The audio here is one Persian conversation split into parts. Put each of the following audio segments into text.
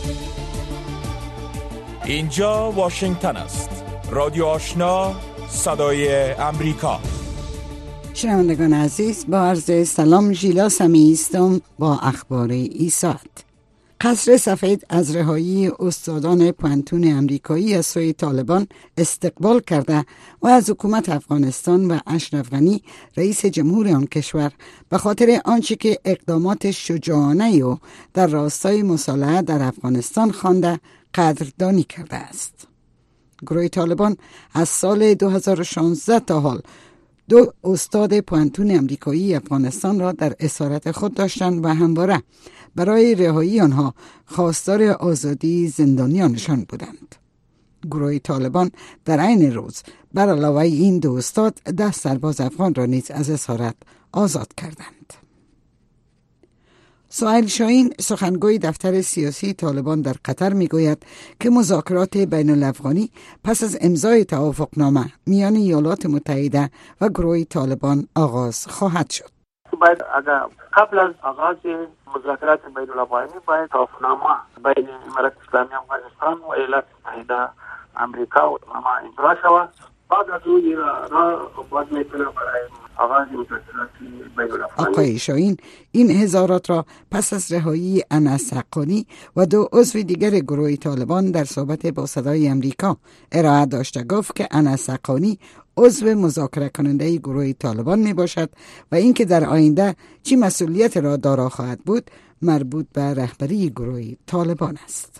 اینجا واشنگتن است. رادیو آشنا، صدای امریکا. شنوندگان عزیز، با عرض سلام، ژیلا سمیعی هستم با اخبار این ساعت. قصر سفید از رهایی استادان پوانتون امریکایی از سوی طالبان استقبال کرده و از حکومت افغانستان و اشرف غنی رئیس جمهور آن کشور به خاطر آنچه که اقدامات شجاعانه و در راستای مصالحه در افغانستان خوانده قدردانی کرده است. گروه طالبان از سال 2016 تا حال 2 استاد پوانتون امریکایی افغانستان را در اسارت خود داشتند و همواره برای رهایی آنها خواستار آزادی زندانیانشان بودند. گروه طالبان در عین روز بر علاوه این 2 استاد 10 سرباز افغان را نیز از اسارت آزاد کردند. سهیل شاهین، سخنگوی دفتر سیاسی طالبان در قطر، میگوید که مذاکرات بین الافغانی پس از امضای توافقنامه میان ایالات متحده و گروه طالبان آغاز خواهد شد. باید اگر قبل از آغاز مذاکرات بین الافغانی باید توافقنامه بین امارات اسلامی افغانستان و ایالات متحده امریکا و امضا شود. بعد از او را باید میتونه برای آغاز مذاکرات بین الافغانی. آقای شاهین این اظهارات را پس از رهایی انس حقانی و 2 عضو دیگر گروه طالبان در صحبت با صدای امریکا ارائه داشته گفت که انس حقانی عضو مذاکره کننده گروه طالبان می باشد و اینکه در آینده چی مسئولیت را دارا خواهد بود مربوط به رهبری گروه طالبان است.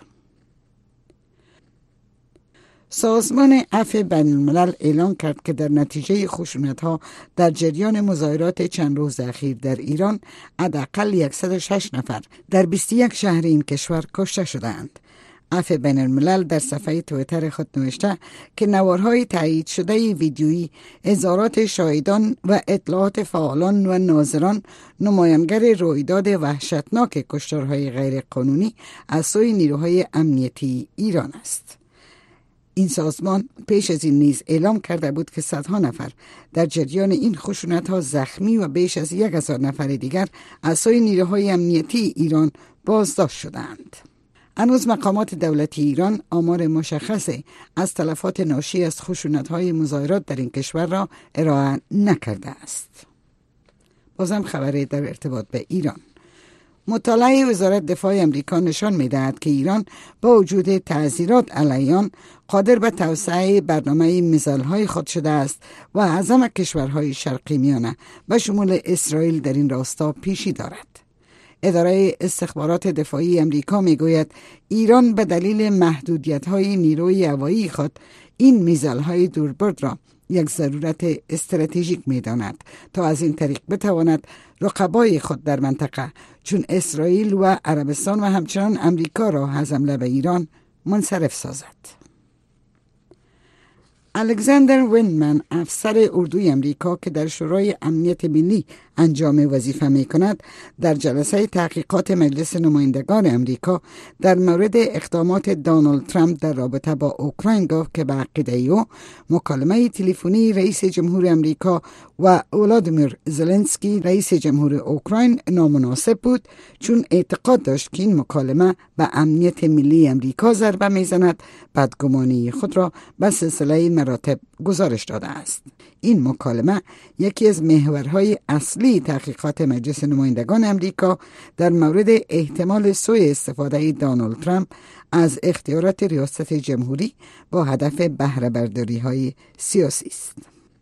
سازمان عفو بین الملل اعلام کرد که در نتیجه خشونت‌ها در جریان مظاهرات چند روز اخیر در ایران حداقل 106 نفر در 21 شهر این کشور کشته شدند. عفو بین الملل در صفحه توییتر خود نوشته که نوارهای تایید شده ویدیویی، اظهارات شاهدان و اطلاعات فعالان و ناظران نمایانگر رویداد وحشتناک کشتارهای غیرقانونی از سوی نیروهای امنیتی ایران است. این سازمان پیش از این نیز اعلام کرده بود که صدها نفر در جریان این خشونت‌ها زخمی و بیش از 1000 نفر دیگر از سوی نیروهای امنیتی ایران بازداشت شدند. هنوز مقامات دولتی ایران آمار مشخصی از تلفات ناشی از خشونت‌های مظاهرات در این کشور را ارائه نکرده است. بازم خبری در ارتباط به ایران. مطالعه وزارت دفاع امریکا نشان می‌دهد که ایران با وجود تعزیرات علیه آن قادر به توسعه برنامه میزایل‌های خود شده است و اعظم کشورهای شرقی میانه به شمول اسرائیل در این راستا پیشی دارد. اداره استخبارات دفاعی امریکا میگوید ایران به دلیل محدودیت‌های نیروی هوایی خود این میزایل‌های دوربرد را یک ضرورت استراتژیک می‌داند تا از این طریق بتواند رقبای خود در منطقه چون اسرائیل و عربستان و همچنان امریکا را از حمله به ایران منصرف سازد. الکساندر ویندمن، افسر اردوی امریکا که در شورای امنیت ملی انجام وظیفه می کند، در جلسه تحقیقات مجلس نمایندگان امریکا در مورد اقدامات دونالد ترامپ در رابطه با اوکراین گفت که به عقیده او مکالمه تلفنی رئیس جمهور امریکا و ولادیمیر زلنسکی رئیس جمهور اوکراین نامناسب بود چون اعتقاد داشت که این مکالمه به امنیت ملی امریکا ضربه میزند. بدگمانی خود را به سلسله مراتب گزارش داده است. این مکالمه یکی از محورهای اصلی تحقیقات مجلس نمایندگان امریکا در مورد احتمال سوء استفاده دونالد ترامپ از اختیارات ریاست جمهوری با هدف بهره برداری‌های سیاسی است.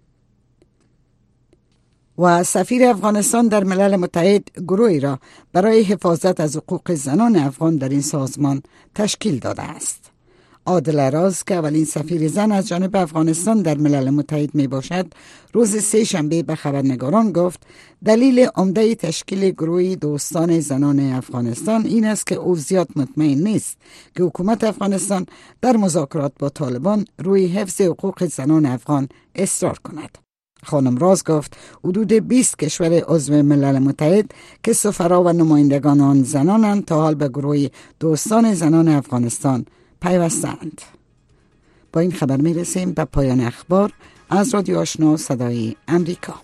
و سفیر افغانستان در ملل متحد گروهی را برای حفاظت از حقوق زنان افغان در این سازمان تشکیل داده است. عادل راز که اولین سفیر زن از جانب افغانستان در ملل متحد می باشد، روز 3 شنبه به خبرنگاران گفت دلیل عمده تشکیل گروهی دوستان زنان افغانستان این است که او زیاد مطمئن نیست که حکومت افغانستان در مذاکرات با طالبان روی حفظ حقوق زنان افغان اصرار کند. خانم راز گفت حدود 20 کشور عضو ملل متحد که سفرا و نمایندگان آن زنانند تا حال به گروه دوستان زنان افغانستان پیوستند. با این خبر می رسیم به پایان اخبار از رادیو آشنا صدای امریکا.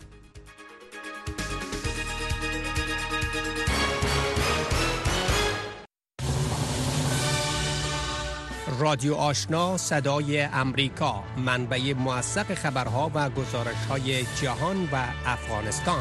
رادیو آشنا صدای امریکا، منبع موثق خبرها و گزارش‌های جهان و افغانستان.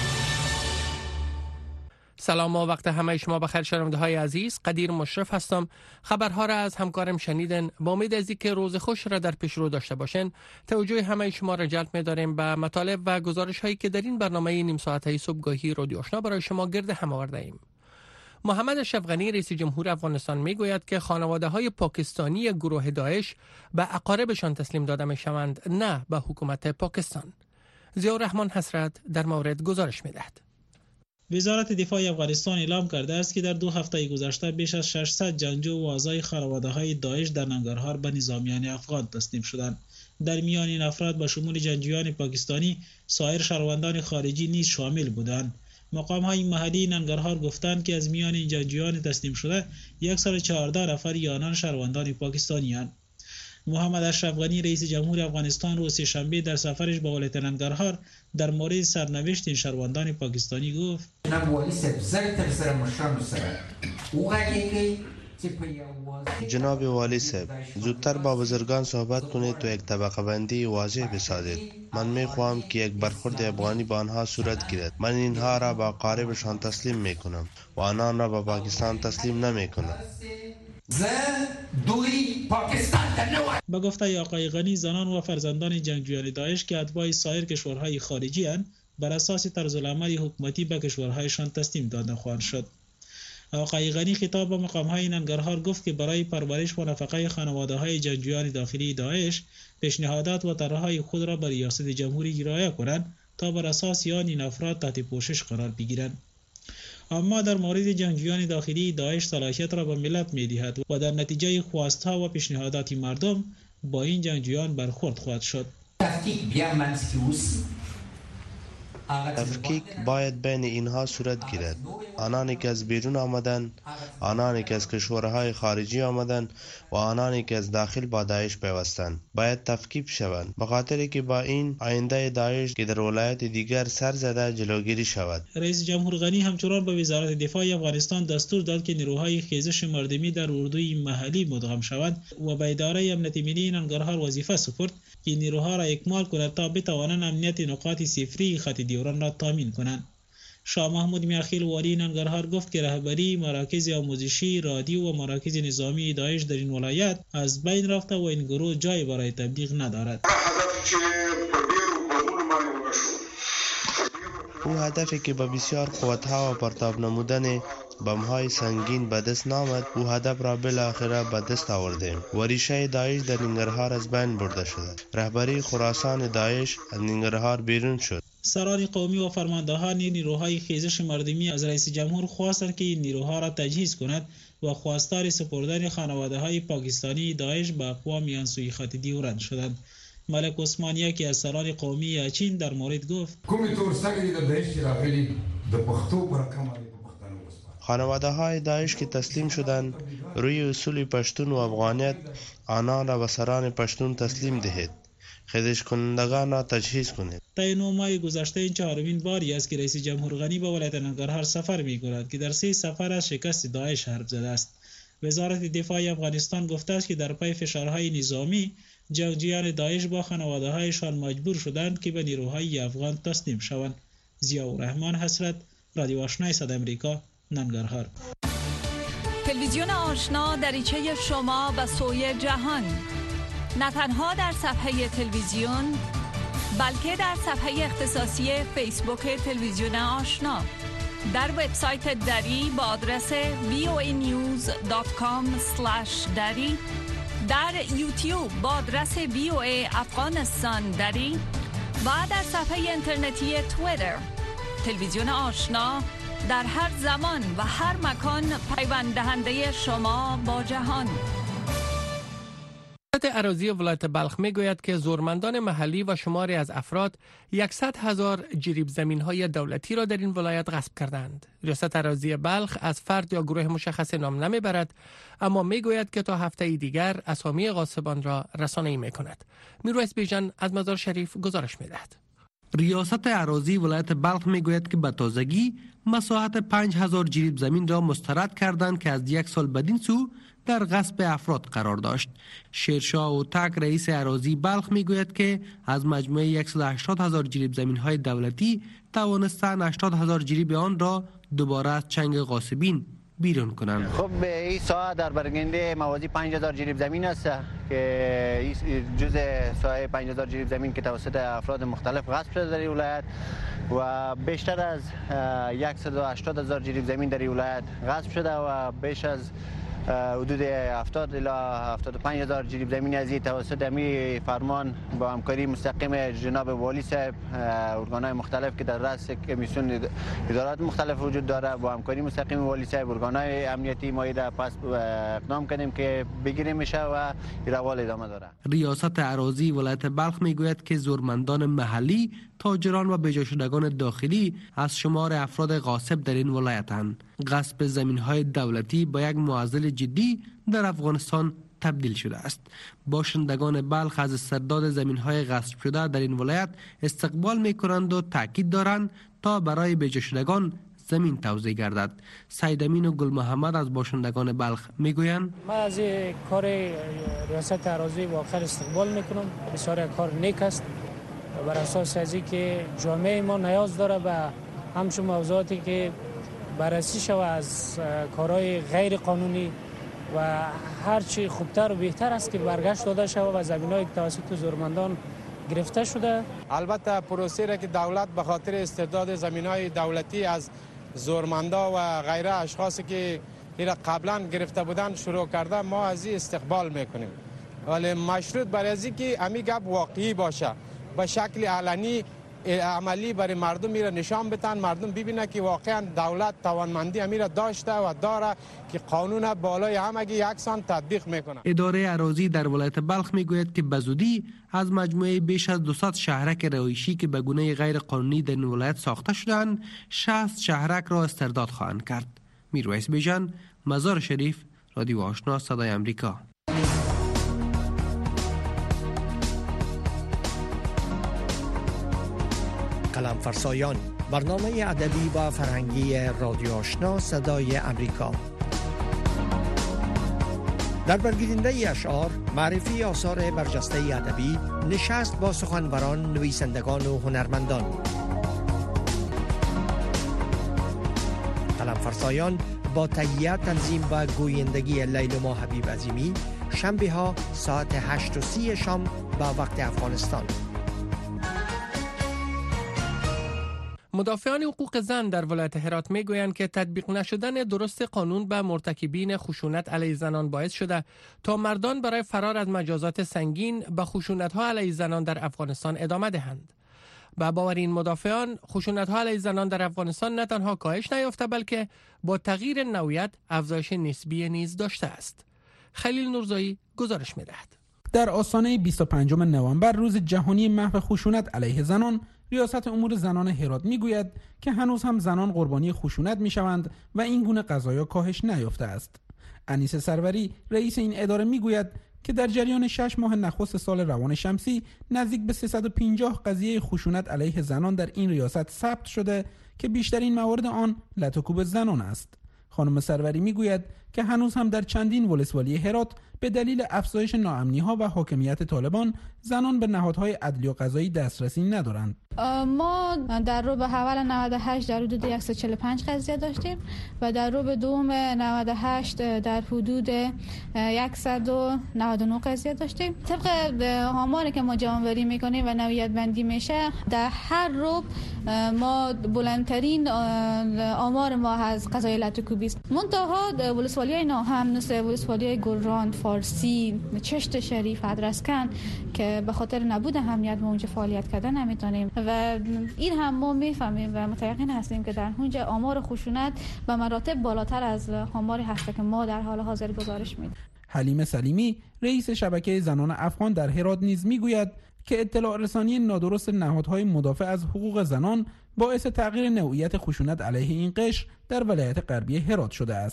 سلام و وقت همه شما بخیر شنونده‌های عزیز. قدیر مشرف هستم. خبرها را از همکارم شنیدن. با امید از اینکه روز خوش را در پیش رو داشته باشین، توجه همه شما را جلب می‌داریم به مطالب و گزارش‌هایی که در این برنامه نیم ساعته صبحگاهی رادیو آشنا برای شما گرد هم آورده‌ایم. محمد اشرف غنی رئیس جمهور افغانستان میگوید که خانواده‌های پاکستانی گروه داعش به اقاربشان تسلیم داده می‌شوند، نه به حکومت پاکستان. ضیاءالرحمن حسرت در مورد گزارش می‌دهد. وزارت دفاع افغانستان اعلام کرده است که در 2 هفته گذشته بیش از 600 جنگجو و اعضای خانواده‌های داعش در ننگرهار به نظامیان افغان تسلیم شدند. در میان این افراد به شمول جنگجویان پاکستانی، سایر شهروندان خارجی نیز شامل بودند. مقام‌های محلی ننگرهار گفتند که از میان این جنگجویان تسلیم شده 114 نفر آنان شهروندان پاکستانی‌اند. محمد اشرف غنی رئیس جمهور افغانستان روز سه‌شنبه در سفرش به ولایت ننگرهار در مورد سرنوشت این شهروندان پاکستانی گفت: جناب والی صاحب، زودتر با بزرگان صحبت کنید و یک طبقه بندی واضح بسازید. من میخواهم که یک برخورد افغانی با آنها صورت گیرد. من اینها را با اقاربشان تسلیم میکنم و آنان را به پاکستان تسلیم نمیکنم. با گفته آقای غنی، زنان و فرزندان جنگجویان داعش که اتباع سایر کشورهای خارجی اند، بر اساس طرزالعمل حکومتی به کشورهایشان تسلیم داده خواهند شد. آقای غنی خطاب به مقام‌های ننگرهار گفت که برای پرورش و نفقه خانواده‌های جنگجویان داخلی داعش پیشنهادات و طرح‌های خود را به ریاست جمهوری ارائه کنند تا بر اساس آن این افراد تحت پوشش قرار بگیرند. اما در مورد جنگجویان داخلی داعش صلاحیت را به ملت می‌دهد و در نتیجه خواست‌ها و پیشنهادات مردم با این جنگجویان برخورد خواهد شد. تفکیک باید بین اینها صورت گیرد. آنانی که از بیرون آمدند، آنانی که از کشورهای خارجی آمدند و آنانی که از داخل با داعش پیوستند باید تفکیک شوند، به خاطری که با این آینده داعش که در ولایت دیگر سر زده جلوگیری شود. رئیس جمهور غنی همچنان به وزارت دفاع افغانستان دستور داد که نیروهای خیزش مردمی در اردوی محلی مدغم شوند و به اداره امنیت ملی ننگرهار وظیفه سپرد که نیروها را اکمال کند تا بتوانند امنیت نقاط صفری خط دیوران را تامین کنند. شاه محمود میاخیل والی ننگرهار گفت که رهبری مراکز آموزشی، رادیو و مراکز نظامی داعش در این ولایت از بین رفته و این گروه جای برای تبلیغ ندارد. او هدفی که به بسیار قوت‌ها و پرتاب نمودن بم‌های سنگین به دست نامد، او هدف را بالاخره به دست آورده و ریشه داعش در ننگرهار از بین برده شده. رهبری خراسان داعش از ننگرهار بیرون شد. سران قومی و فرماندهان نیروهای خیزش مردمی از رئیس جمهور خواستند که این نیروها را تجهیز کند و خواستار سپردن خانواده‌های پاکستانی داعش به اقوام انسوی خط دیورند شدند. ملک عثمانی که از سران قومی اچین در مورد گفت: خانواده‌های داعش که تسلیم شدند روی اصول پشتون و افغانیت آنان را به سران پشتون تسلیم دهید. خیزش کنندگان را تجهیز کنید. طی 9 ماه گذشته این 4مین باری است که رئیس جمهور غنی به ولایت ننگرهار سفر می‌کند که در 3 سفر از شکست داعش حرف زده است. وزارت دفاع افغانستان گفته است که در پی فشارهای نظامی جنگجویان داعش با خانواده‌هایشان مجبور شدند که به نیروهای افغان تسلیم شوند. ضیاءالرحمن حسرت، رادیو آشنای صدای امریکا، ننگرهار. تلویزیون آشنا دریچه شما به سوی جهان، نه تنها در صفحه تلویزیون بلکه در صفحه اختصاصی فیسبوک تلویزیون آشنا، در وبسایت دری با آدرس voanews.com/dari، در یوتیوب با آدرس VOA افغانستان دری و در صفحه اینترنتی توییتر. تلویزیون آشنا در هر زمان و هر مکان پیوند دهنده شما با جهان. ریاست اراضی ولایت بلخ میگوید که زورمندان محلی و شماری از افراد 100,000 جریب زمین‌های دولتی را در این ولایت غصب کردند. ریاست اراضی بلخ از فرد یا گروه مشخص نام نمیبرد، اما میگوید که تا هفته دیگر اسامی غاصبان را رسانه‌ای میکند. میرویس بیژن از مزار شریف گزارش میدهد. ریاست اراضی ولایت بلخ میگوید که به تازگی مساحت 5,000 جریب زمین را مسترد کردند که از 1 سال بدین سو در غصب افراد قرار داشت. شیرشاه اوتک رئیس اراضی بلخ میگوید که از مجموعه 180,000 جریب زمین‌های دولتی توانستند 80,000 جریب آن را دوباره از چنگ غاصبین بیرون کنند. خب این ساحه در برگنده موازی 5,000 جریب زمین است که جزء ساحه 5,000 جریب زمین که توسط افراد مختلف غصب شده در این ولایت و بیشتر از 180,000 جریب زمین در این ولایت غصب شده و بیش از حدود 70 الی 75,000 جریب زمین از توسط امی فرمان با همکاری مستقیم جناب والی صاحب، ارگان‌های مختلف که در رأس کمیسیون ادارات مختلف وجود داره، با همکاری مستقیم والی صاحب ارگان‌های امنیتی مایده پس اقدام کردیم که بگیریم میشه و روال ادامه داره. ریاست اراضی ولایت بلخ میگوید که زورمندان محلی، تاجران و بجا شدگان داخلی از شمار افراد غاصب در این ولایتند. غصب زمین‌های دولتی با یک معضل جدی در افغانستان تبدیل شده است. باشندگان بلخ از استرداد زمین‌های غصب شده در این ولایت استقبال می‌کنند و تاکید دارند تا برای بجا شدگان زمین توزیع گردد. سید امین و گل محمد از باشندگان بلخ میگویند من از کار ریاست اراضی واقعا استقبال میکنم. بسیار کار نیک است بر اساس از که جامعه ما نیاز داره به همچون موضوعاتی که بررسی شود از کارهای غیر قانونی و هرچی خوبتر و بهتر است که برگشت داده شود و زمین‌های توسط زورمندان گرفته شده. البته پروسه را که دولت به خاطر استرداد زمین‌های دولتی از زورمندا و غیره اشخاصی که اینا قبلا گرفته بودن شروع کرده، ما از این استقبال میکنیم، ولی مشروط بر از که امی گپ واقعی باشه، به شکل علنی عملی برای مردم میره نشان بدن، مردم ببینه که واقعا دولت توانمندی امیره داشته و داره که قانون بالای همگی یکسان تطبیق میکنه. اداره اراضی در ولایت بلخ میگوید که بزودی از مجموعه بیش از 200 شهرک رهایشی که به گونه غیر قانونی در این ولایت ساخته شدند، 60 شهرک را استرداد خواهند کرد. میرویس بیژن، مزار شریف، رادیو آشنا، صدای امریکا. قلم فرسایان، برنامه ادبی و فرهنگی رادیو آشنا صدای امریکا. در برگیرنده اشعار، معرفی آثار برجسته ادبی، نشست با سخنوران، نویسندگان و هنرمندان. قلم فرسایان با تهیه، تنظیم و گویندگی لیلما حبیب عظیمی، شنبه ها ساعت 8:30 شام با وقت افغانستان. مدافعان حقوق زن در ولایت هرات میگویند که تطبیق نشدن درست قانون به مرتکبین خشونت علیه زنان باعث شده تا مردان برای فرار از مجازات سنگین به خشونت‌ها علیه زنان در افغانستان ادامه دهند. با باور این مدافعان، خشونت‌ها علیه زنان در افغانستان نه تنها کاهش نیافته بلکه با تغییر نوعیت افزایش نسبی نیز داشته است. خلیل نورزایی گزارش می‌دهد. در آستانه 25 نوامبر، روز جهانی محو خشونت علیه زنان، ریاست امور زنان هرات میگوید که هنوز هم زنان قربانی خشونت میشوند و این گونه قضایا کاهش نیافته است. انیس سروری، رئیس این اداره، میگوید که در جریان 6 ماه نخست سال روان شمسی نزدیک به 350 قضیه خشونت علیه زنان در این ریاست ثبت شده که بیشترین موارد آن لط و کوب زنان است. خانم سروری میگوید که هنوز هم در چندین ولسوالی هرات به دلیل افزایش ناامنی‌ها و حاکمیت طالبان زنان به نهادهای عدلی و قضایی دسترسی ندارند. ما در ربع اول 98 در حدود 145 قضیه داشتیم و در ربع دوم 98 در حدود 199 قضیه داشتیم. طبق آماری که ما جمع‌آوری می‌کنیم و نوعیت بندی میشه، در هر ربع ما بلندترین آمار ما از قضای لط و کوبی است. منتها ولسوالی‌های ناهم مثل ولسوالی‌های گلران، فارسی، چشت شریف، ادرسکن که به خاطر نبود امنیت ما اونجا فعالیت کردن نمیتونیم و این هم ما میفهمیم و متيقن هستیم که در اونجا آمار خشونت به مراتب بالاتر از آماری هست که ما در حال حاضر گزارش میدیم. حلیمه سلیمی، رئیس شبکه زنان افغان در هرات نیز میگوید که اطلاع رسانی نادرست نهادهای مدافع از حقوق زنان باعث تغییر نوعیت خشونت علیه این قشر در ولایت غربی هرات شده است.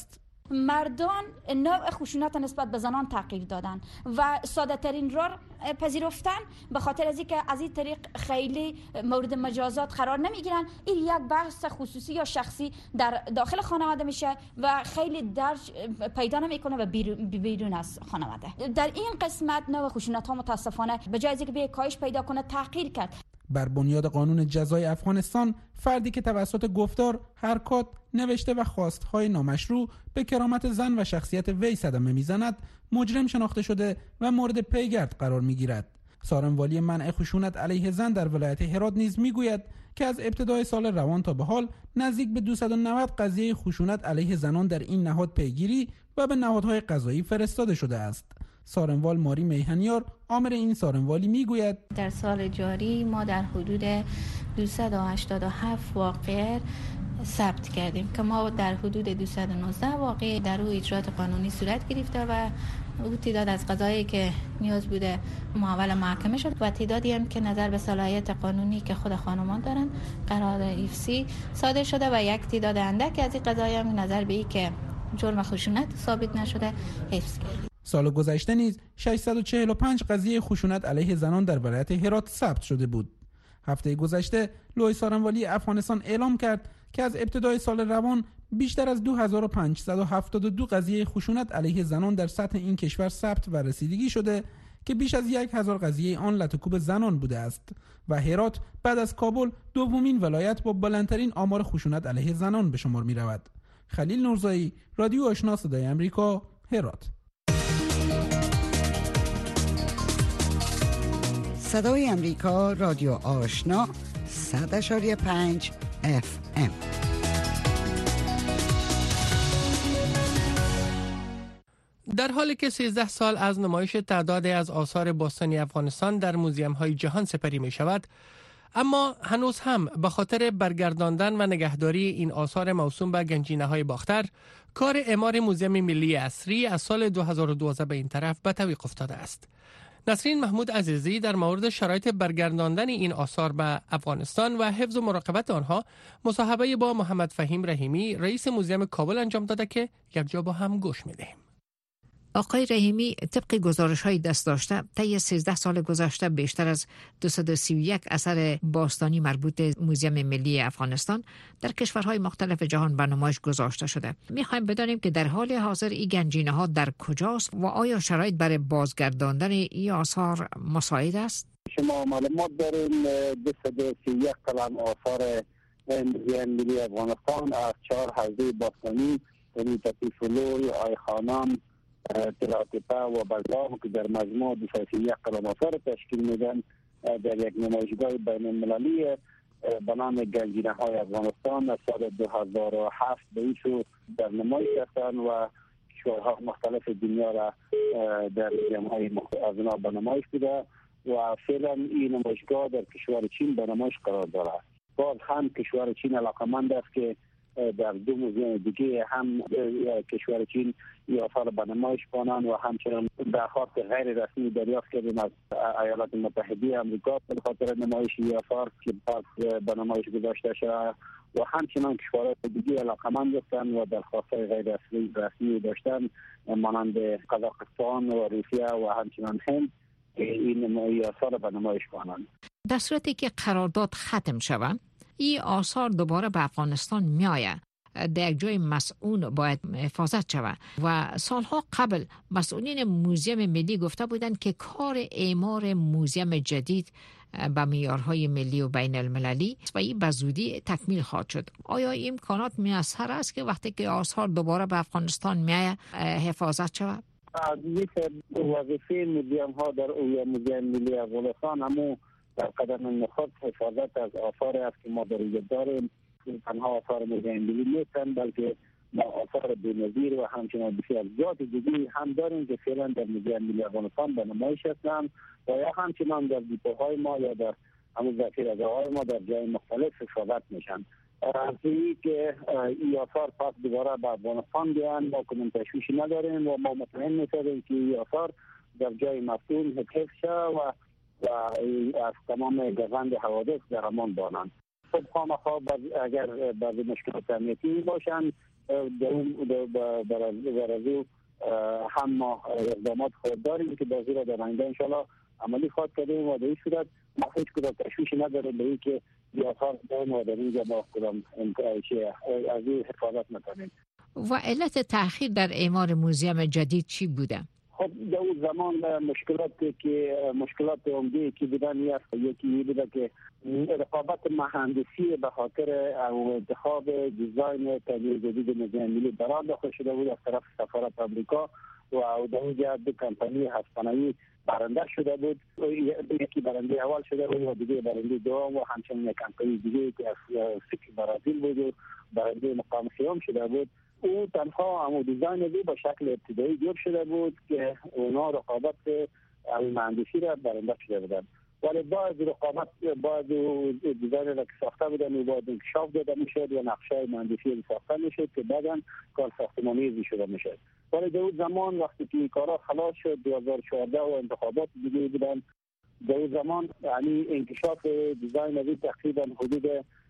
مردان نوع خشونت نسبت به زنان تغییر دادن و ساده ترین راه پذیرفتن، به خاطر از اینکه از این طریق خیلی مورد مجازات قرار نمیگیرن. این یک بحث خصوصی یا شخصی در داخل خانواده میشه و خیلی درج پیدا نمیکنه و بیرون از خانواده. در این قسمت نوع خشونت ها متاسفانه به جای از اینکه به کاهش پیدا کنه تغییر کرد. بر بنیاد قانون جزای افغانستان، فردی که توسط گفتار، حرکات، نوشته و خواستهای نامشروع به کرامت زن و شخصیت وی صدمه میزند، مجرم شناخته شده و مورد پیگرد قرار میگیرد. سارنوالی منع خشونت علیه زن در ولایت هرات نیز میگوید که از ابتدای سال روان تا به حال نزدیک به 290 قضیه خشونت علیه زنان در این نهاد پیگیری و به نهادهای قضایی فرستاده شده است. سارنوال ماری میهنیار، آمر این سارنوالی میگوید در سال جاری ما در حدود 287 واقعه ثبت کردیم که ما در حدود 219 واقعه در او اجرات قانونی صورت گرفته و او تعداد از قضایی که نیاز بوده محول محکمه شد و تعدادی هم که نظر به صلاحیت قانونی که خود خانمان دارن قرار ایفسی صادر شده و یک تعداد اندک از این قضایی هم نظر به این که جرم خشونت ثابت نشده حفظ کردیم. سال گذشته نیز 645 قضیه خشونت علیه زنان در ولایت هرات ثبت شده بود. هفته گذشته لوی سارنوالی افغانستان اعلام کرد که از ابتدای سال روان بیشتر از 2572 قضیه خشونت علیه زنان در سطح این کشور ثبت و رسیدگی شده که بیش از 1000 قضیه آن لطکوب زنان بوده است و هرات بعد از کابل دومین ولایت با بلندترین آمار خشونت علیه زنان به شمار می رود. خلیل نورزایی، رادیو آشنا صدای آمریکا، هرات. صدای آمریکا، رادیو آشنا 100.5 FM. در حالی که 13 سال از نمایش تعدادی از آثار باستانی افغانستان در موزیم‌های جهان سپری می شود، اما هنوز هم به خاطر برگرداندن و نگهداری این آثار موسوم به گنجینه‌های باختر، کار اعمار موزیم ملی اصری از سال 2012 به این طرف به توقف افتاده است. نسرین محمود عزیزی در مورد شرایط برگرداندن این آثار به افغانستان و حفظ و مراقبت آنها مصاحبه با محمد فهیم رحیمی رئیس موزیم کابل انجام داده که یک جا با هم گوش می‌دهیم. آقای رحیمی، طبق گزارش‌های دست داشته طی 13 سال گذشته بیشتر از 231 اثر باستانی مربوط به موزیم ملی افغانستان در کشورهای مختلف جهان به نمایش گذاشته شده. می‌خوایم بدانیم که در حال حاضر این گنجینه‌ها در کجاست و آیا شرایط برای بازگرداندن این آثار مساعد است؟ شما معلومات دارین 231 کلان آثار موزیم ملی افغانستان از 4 حوزه باستانی، یعنی تپیفلوی، آیخانان، تلاتپه و بلدام که در مجموع 231 کلان آثار تشکیل میدن در یک نمایشگاه بین المللی به نام گنجینه‌های افغانستان از سال 2007 به این سو در نمایش هستند و کشورها مختلف دنیا را در موزیم‌های مختلف به نمایش بوده و فعلا این نمایشگاه در کشور چین به نمایش قرار دارد. باز هم کشور چین علاقمند است که در 2 موزیم دیگه هم کشور چین این آثار به نمایش کنند و همچنین درخواست غیر رسمی دریافت کردیم از ایالات متحده آمریکا به خاطر نمایش این آثار که باز به نمایش گذاشته شده و همچنین کشورهای دیگه علاقمند هستند و درخواست غیر رسمی داشتن مانند قزاقستان و روسیه و همچنین هند این آثار به نمایش کنند. در صورتی که قرارداد ختم شود این آثار دوباره به افغانستان می آید. در یک جای مسئول باید حفاظت شود و سالها قبل مسئولین موزیم ملی گفته بودند که کار اعمار موزیم جدید به معیارهای ملی و بین المللی و این به زودی تکمیل خواهد شد. آیا این امکانات میسر است که وقتی که آثار دوباره به افغانستان می آید حفاظت شود؟ یک وظیفه موزیم ها در موزیم ملی افغانستان همون در قدم نخست حفاظت از آثار است که ما در اینجا داریم. تنها آثار موزیم ملی نیستند بلکه ما آثار بی‌نظیر و همچنین بسیار زیاد دیگری هم داریم که فعلا در موزیم ملی افغانستان به نمایش هستند و یا همچنین در دیپوهای ما یا در همون ذخیره‌های ما در جای مختلف حفاظت میشن. از اینی که این آثار پس دوباره به افغانستان بیان ما کنون تشویشی نداریم و ما مطمئن می‌شویم که این آثار در جای مسئول حفظ شود و از تمام گزند حوادث در امان بانند. خب خامخواه اگر بعضی مشکلات امنیتی باشند برازو هم ما اقدامات خود داریم که در زیر در آینده انشالله عملی خواهد کردیم و در این صورت ما هیچ کدام تشویشی نداریم به اینکه بیاثار داریم و در اینجا ما کدام از این حفاظت نکنیم. و علت تأخیر در اعمار موزیم جدید چی بوده؟ خب در اون زمان مشکلات عمده که بودن یکی بوده که رقابت مهندسی به خاطر انتخاب دیزاین تغییر جدید موزیم ملی برآورد داخل شده بود از طرف سفارت آمریکا و در اونجا دو کمپانی هفت‌نوی برنده شده بود. یکی برنده اول شده بود و دیگه برنده دوم و همچنین کمپانی دیگه که از برازیل بود و برنده مقام سوم شده بود. او تنها همون دیزاین دی به شکل ابتدایی جور شده بود که اونا رقابت مهندسی را برنده شده بودن، ولی بعد رقابت بعد دیزاین را که ساخته بودن و بعد انکشاف داده میشد و نقشه مهندسی را ساخته میشد که بعدا کار ساختمانی شده میشد. ولی در اون زمان وقتی که کارا خلاص شد 2014 و انتخابات دیگه بودن، در اون زمان یعنی انکشاف دیزاین دی تقریبا حدود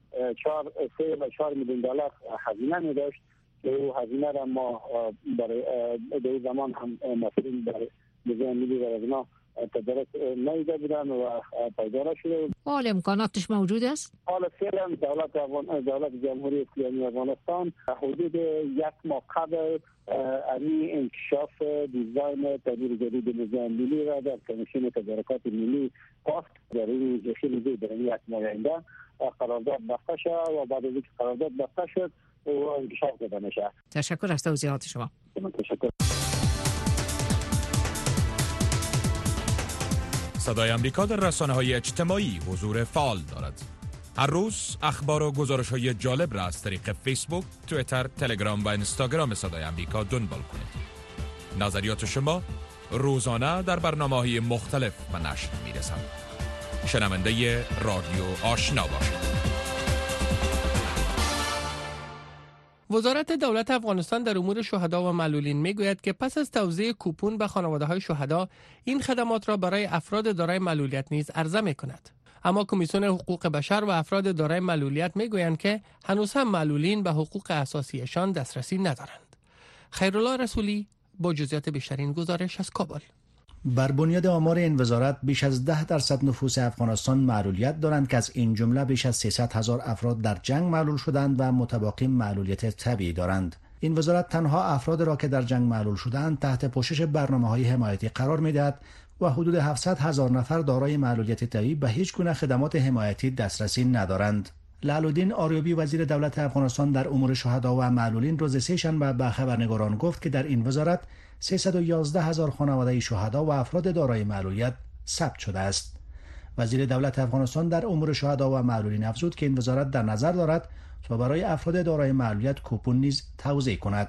4 میلیون دلار هزینه می داشت. او هزینه را ما برای در زمان هم مسئولین برای موزیم ملی برازنا تدارک نیده بودن و پیدا شده. حال امکاناتش موجود است؟ حال فعلا دولت جمهوری اسلامی افغانستان حدود 1 ماه قبل انکشاف دیزاین تغییر جدید موزیم ملی را در کمیسیون تدارکات ملی پاست در این جشن در 1 ماه آینده قرارداد بسته شد و بعد از اینکه قرارداد بسته شد و انکشاف داده میشه. تشکر از توضیحات شما. تشکر. صدای امریکا در رسانه‌های اجتماعی حضور فعال دارد. هر روز اخبار و گزارش‌های جالب را از طریق فیسبوک، توییتر، تلگرام و اینستاگرام صدای امریکا دنبال کنید. نظریات شما روزانه در برنامه‌های مختلف به نشر می‌رسند. شنونده رادیو آشنا باشید. وزارت دولت افغانستان در امور شهدا و معلولین میگوید که پس از توزیع کوپون به خانواده‌های شهدا، این خدمات را برای افراد دارای معلولیت نیز عرضه می‌کند. اما کمیسیون حقوق بشر و افراد دارای معلولیت میگویند که هنوز هم معلولین به حقوق اساسیشان دسترسی ندارند. خیرالله رسولی با جزئیات بیشتر این گزارش از کابل. بر بنیاد آمار این وزارت بیش از 10% نفوس افغانستان معلولیت دارند که از این جمله بیش از 300,000 افراد در جنگ معلول شدند و متباقی معلولیت طبیعی دارند. این وزارت تنها افراد را که در جنگ معلول شدند تحت پوشش برنامه‌های حمایتی قرار می‌دهد و حدود 700,000 نفر دارای معلولیت طبیعی به هیچ گونه خدمات حمایتی دسترسی ندارند. لعلالدین آریوبی وزیر دولت افغانستان در امور شهدا و معلولین روز سه‌شنبه به خبرنگاران گفت که در این وزارت 311,000 خانواده شهدا و افراد دارای معلولیت ثبت شده است. وزیر دولت افغانستان در امور شهدا و معلولین افزود که این وزارت در نظر دارد تا برای افراد دارای معلولیت کوپون نیز توزیع کند.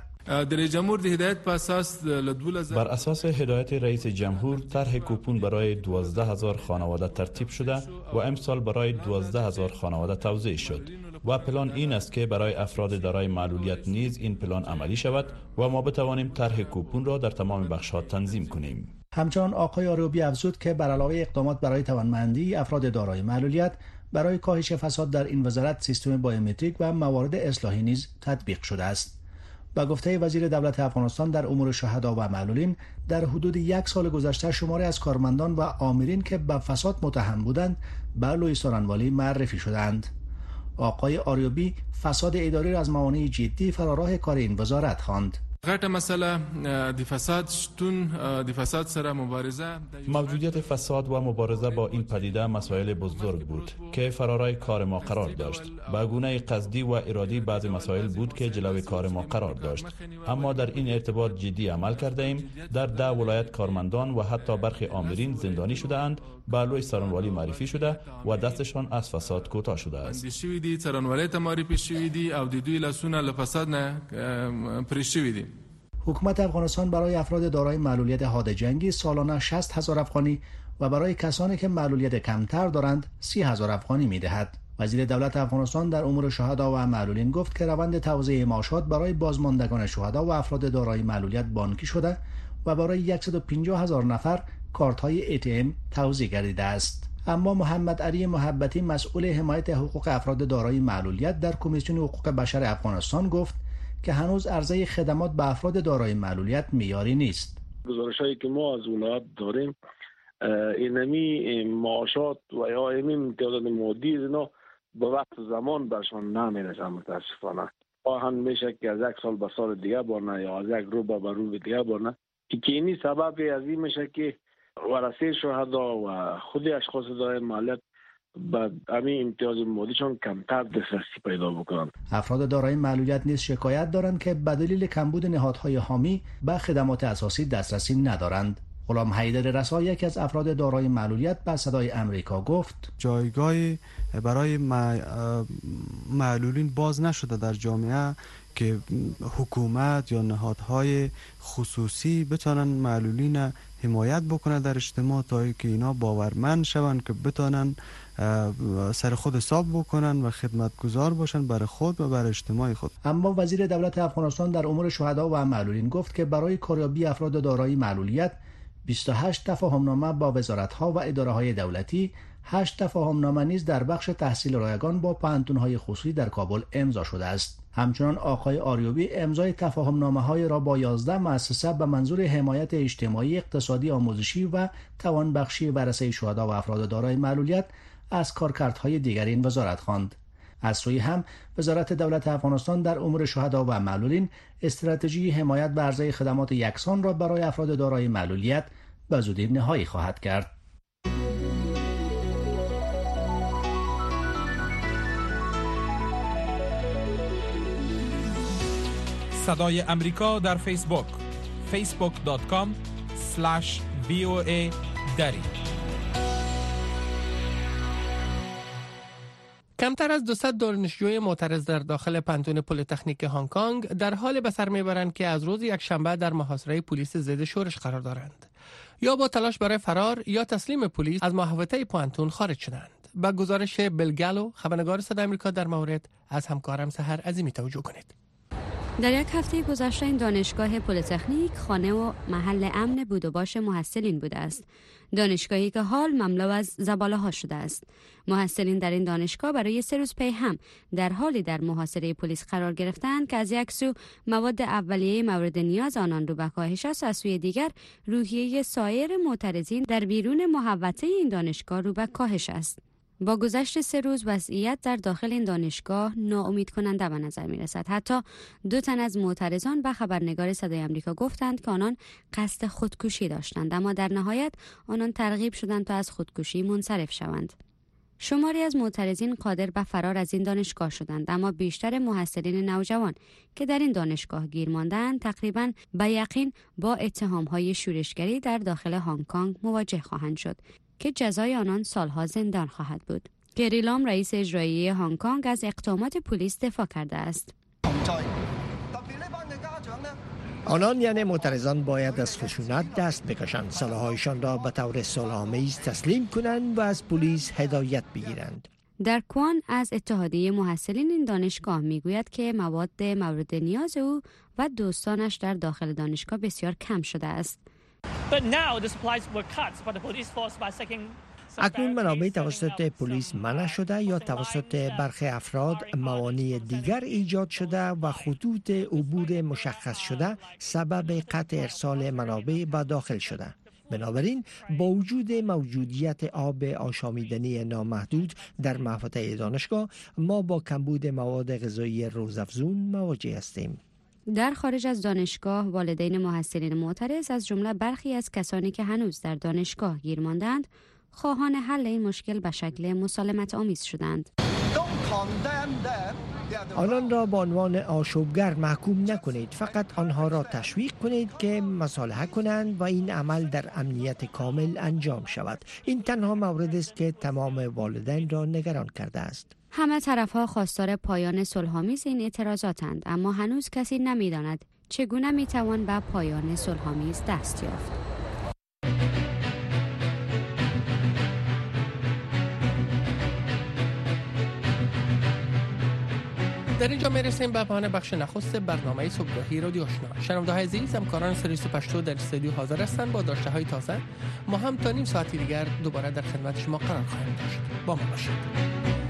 بر اساس هدایت رئیس جمهور طرح کوپون برای 12,000 خانواده ترتیب شده و امسال برای 12,000 خانواده توزیع شد و پلان این است که برای افراد دارای معلولیت نیز این پلان عملی شود و ما بتوانیم طرح کوپون را در تمام بخش‌ها تنظیم کنیم. همچنان آقای آریوبی افزود که بر علاوه اقدامات برای توانمندی افراد دارای معلولیت، برای کاهش فساد در این وزارت سیستم بایومتریک و موارد اصلاحی نیز تطبیق شده است. با گفته وزیر دولت افغانستان در امور شهدا و معلولین، در حدود 1 سال گذشته شماری از کارمندان و آمرین که به فساد متهم بودند به لوی سارنوالی معرفی شدند. آقای آریوبی فساد اداری را از موانع جدی فراراه کار این وزارت خواند. موجودیت فساد و مبارزه با این پدیده مسائل بزرگ بود که فرارای کار ما قرار داشت. به گونه قصدی و ارادی بعضی مسائل بود که جلوی کار ما قرار داشت، اما در این ارتباط جدی عمل کرده ایم. در 10 ولایت کارمندان و حتی برخی آمرین زندانی شده اند، به لوی سارنوالی معرفی شده و دستشان از فساد کوتاه شده است. حکومت افغانستان برای افراد دارای معلولیت حاد جنگی سالانه 60,000 افغانی و برای کسانی که معلولیت کمتر دارند 30,000 افغانی می‌دهد. وزیر دولت افغانستان در امور شهدا و معلولین گفت که روند توزیع معاشات برای بازماندگان شهدا و افراد دارای معلولیت بانکی شده و برای 150,000 نفر کارت‌های ATM توزیع گردیده است. اما محمد علی محبتی مسئول حمایت حقوق افراد دارای معلولیت در کمیسیون حقوق بشر افغانستان گفت که هنوز عرضه خدمات به افراد دارای معلولیت معیاری نیست. گزارش‌هایی که ما از ولایت داریم اینمی معاشات و یا این امتیازات مادی اینا به وقت زمان برشان نمیرسه متاسفانه. آهن میشه که از یک سال به سال دیگه برنه یا از یک رو به رو دیگه برنه که اینی سبب از این میشه که ورثه شهدا و خود اشخاص دارای معلولیت به همین امتیاز مادیشان کمتر دسترسی پیدا بکنند. افراد دارای معلولیت نیز شکایت دارند که به دلیل کمبود نهادهای حامی به خدمات اساسی دسترسی ندارند. غلام حیدر رسا یکی از افراد دارای معلولیت به صدای امریکا گفت جایگاهی برای معلولین باز نشده در جامعه که حکومت یا نهادهای خصوصی بتونن معلولین حمایت بکنه در اجتماع تا که اینا باورمند شوند که بتونن سر خود حساب بکنن و خدمتگزار باشن برای خود و برای اجتماع خود. اما وزیر دولت افغانستان در امور شهدا و معلولین گفت که برای کاریابی افراد دارای معلولیت 28 تفاهمنامه با وزارت‌ها و اداره‌های دولتی، 8 تفاهمنامه نیز در بخش تحصیل رایگان با پوهنتون‌های خصوصی در کابل امضا شده است. همچنان آقای آریوبی امضای تفاهمنامه‌های را با 11 مؤسسه به منظور حمایت اجتماعی، اقتصادی، آموزشی و توانبخشی ورثه شهدا و افراد دارای معلولیت از کارکردهای دیگر این وزارت خواند. از سوی هم وزارت دولت افغانستان در امور شهدا و معلولین استراتژی حمایت و عرضه خدمات یکسان را برای افراد دارای معلولیت به زودی نهایی خواهد کرد. صدای امریکا در فیسبوک facebook.com/VOA دری. کمتر از 200 دانشجوی معترض در داخل پانتون پلی‌تکنیک هنگ کنگ در حال به سر میبرند که از روز یکشنبه در محاصره پلیس ضد شورش قرار دارند. یا با تلاش برای فرار یا تسلیم پلیس از محوطه پانتون خارج شدند. با گزارش بلگالو، خبرنگار صدای آمریکا در مورد، از همکارم سحر عظیمی توجه کنید. در یک هفته گذشته این دانشگاه پلی‌تکنیک خانه و محل امن بود و باش محصلین بوده است. دانشگاهی که حال مملو از زباله‌ها شده است. محصلین در این دانشگاه برای 3 روز پی هم در حالی در محاصره پلیس قرار گرفتند که از یک سو مواد اولیه مورد نیاز آنان رو به کاهش است و از سوی دیگر روحیه سایر معترضین در بیرون محوطه این دانشگاه رو به کاهش است. با گذشت 3 روز وضعیت در داخل این دانشگاه ناامید کننده به نظر می رسد. حتی 2 تن از معترضان به خبرنگار صدای آمریکا گفتند که آنان قصد خودکشی داشتند، اما در نهایت آنان ترغیب شدند تا از خودکشی منصرف شوند. شماری از معترضین قادر به فرار از این دانشگاه شدند، اما بیشتر محصلین نوجوان که در این دانشگاه گیر ماندند تقریباً به یقین با اتهام‌های شورشگری در داخل هنگ کنگ مواجه خواهند شد که جزای آنان سالها زندان خواهد بود. کری لام رئیس اجرایی هنگ کنگ از اقدامات پلیس دفاع کرده است. آنان یعنی معترضان باید از خشونت دست بکشند، سلاح‌هایشان را به طور صلح‌آمیز تسلیم کنند و از پلیس هدایت بگیرند. در کوان از اتحادیه محصلین این دانشگاه میگوید که مواد مورد نیاز او و دوستانش در داخل دانشگاه بسیار کم شده است. اکنون منابع توسط پلیس منع شده یا توسط برخی افراد موانع دیگر ایجاد شده و خطوط عبور مشخص شده سبب قطع ارسال منابع به داخل شده. بنابراین با وجود موجودیت آب آشامیدنی نامحدود در محوطه دانشگاه ما با کمبود مواد غذایی روزافزون مواجه هستیم. در خارج از دانشگاه والدین محصلین معترض از جمله برخی از کسانی که هنوز در دانشگاه گیر ماندند خواهان حل این مشکل به شکل مسالمت آمیز شدند. آنان را به عنوان آشوبگر محکوم نکنید، فقط آنها را تشویق کنید که مصالحه کنند و این عمل در امنیت کامل انجام شود. این تنها مورد است که تمام والدین را نگران کرده است. همه طرف‌ها خواستار پایان صلح‌آمیز این اعتراضاتند، اما هنوز کسی نمی‌داند چگونه می‌توان به پایان صلح‌آمیز دست یافت. در اینجا میرسیم به پایان بخش نخست برنامه صبحگاهی رادیو آشنا. شنونده‌های عزیز، همکاران سرویس پشتو در استودیو حاضر هستند با داشته‌های تازه. ما هم تا نیم ساعتی دیگر دوباره در خدمت شما قرار خواهیم داشت. با ما باشید.